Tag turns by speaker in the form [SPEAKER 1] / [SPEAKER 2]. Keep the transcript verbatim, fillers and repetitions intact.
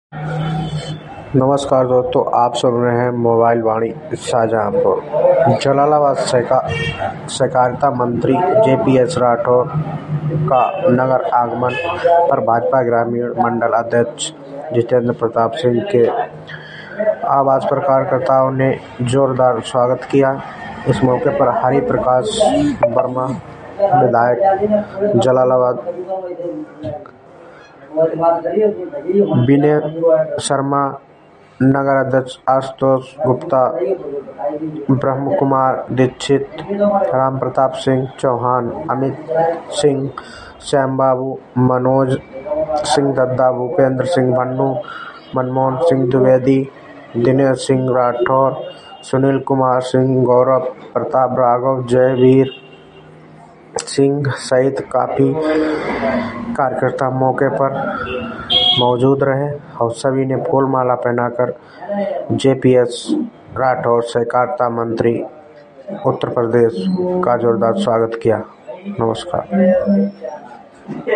[SPEAKER 1] नमस्कार दोस्तों, आप सुन रहे हैं मोबाइल वाणी शाहजहांपुर। जलालाबाद सहकारिता मंत्री जेपीएस राठौर का नगर आगमन पर भाजपा ग्रामीण मंडल अध्यक्ष जितेंद्र प्रताप सिंह के आवास पर कार्यकर्ताओं ने जोरदार स्वागत किया। इस मौके पर हरि प्रकाश वर्मा विधायक जलालाबाद, विनय शर्मा नगर अध्यक्ष, आशुतोष गुप्ता, ब्रह्म कुमार दीक्षित, राम प्रताप सिंह चौहान, अमित सिंह, श्याम बाबू, मनोज सिंह दद्दा, भूपेंद्र सिंह भन्नू, मनमोहन सिंह द्विवेदी, दिनेश सिंह राठौर, सुनील कुमार सिंह, गौरव प्रताप राघव, जयवीर सिंह सहित काफी कार्यकर्ता मौके पर मौजूद रहे और सभी ने फूल माला पहनाकर जेपीएस राठौर सहकारिता मंत्री उत्तर प्रदेश का जोरदार स्वागत किया। नमस्कार।